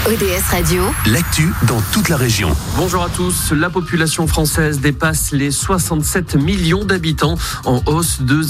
ODS Radio, l'actu dans toute la région. Bonjour à tous. La population française dépasse les 67 millions d'habitants, en hausse de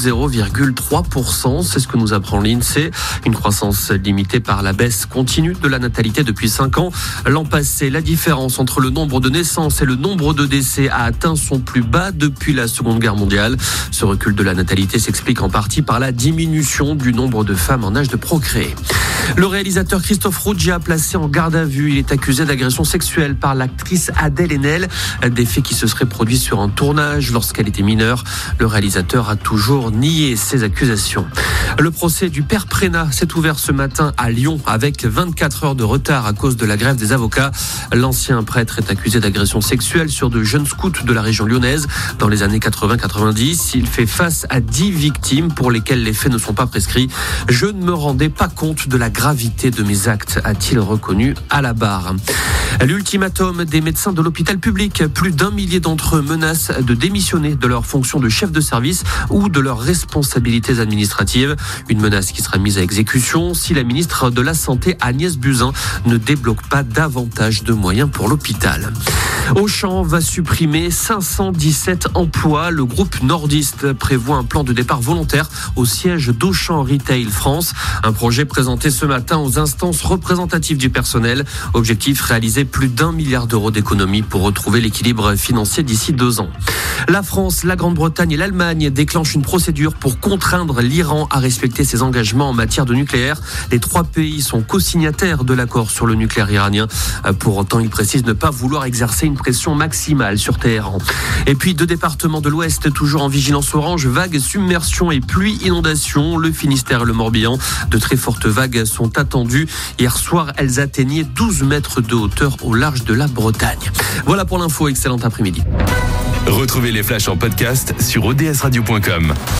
0,3%. C'est ce que nous apprend l'INSEE. Une croissance limitée par la baisse continue de la natalité depuis 5 ans. L'an passé, la différence entre le nombre de naissances et le nombre de décès a atteint son plus bas depuis la Seconde Guerre mondiale. Ce recul de la natalité s'explique en partie par la diminution du nombre de femmes en âge de procréer. Le réalisateur Christophe Ruggia, placé en garde à vue, il est accusé d'agression sexuelle par l'actrice Adèle Haenel, des faits qui se seraient produits sur un tournage lorsqu'elle était mineure. Le réalisateur a toujours nié ces accusations. Le procès du père Prénat s'est ouvert ce matin à Lyon avec 24 heures de retard à cause de la grève des avocats. L'ancien prêtre est accusé d'agression sexuelle sur de jeunes scouts de la région lyonnaise dans les années 80-90. Il fait face à 10 victimes pour lesquelles les faits ne sont pas prescrits. Je ne me rendais pas compte de la gravité de mes actes, a-t-il reconnu à la barre. L'ultimatum des médecins de l'hôpital public. Plus d'1 millier d'entre eux menacent de démissionner de leur fonction de chef de service ou de leurs responsabilités administratives. Une menace qui sera mise à exécution si la ministre de la Santé, Agnès Buzyn, ne débloque pas davantage de moyens pour l'hôpital. Auchan va supprimer 517 emplois. Le groupe nordiste prévoit un plan de départ volontaire au siège d'Auchan Retail France. Un projet présenté ce matin aux instances représentatives du personnel. Objectif, réaliser plus d'1 milliard d'euros d'économies pour retrouver l'équilibre financier d'ici 2 ans. La France, la Grande-Bretagne et l'Allemagne déclenchent une procédure pour contraindre l'Iran à respecter ses engagements en matière de nucléaire. Les 3 pays sont co-signataires de l'accord sur le nucléaire iranien. Pour autant, ils précisent ne pas vouloir exercer une pression maximale sur Téhéran. Et puis 2 départements de l'Ouest toujours en vigilance orange, vagues, submersions et pluies, inondations. Le Finistère et le Morbihan, de très fortes vagues sont attendues. Hier soir, elles atteignaient 12 mètres de hauteur au large de la Bretagne. Voilà pour l'info, excellent après-midi. Retrouvez les flashs en podcast sur odsradio.com.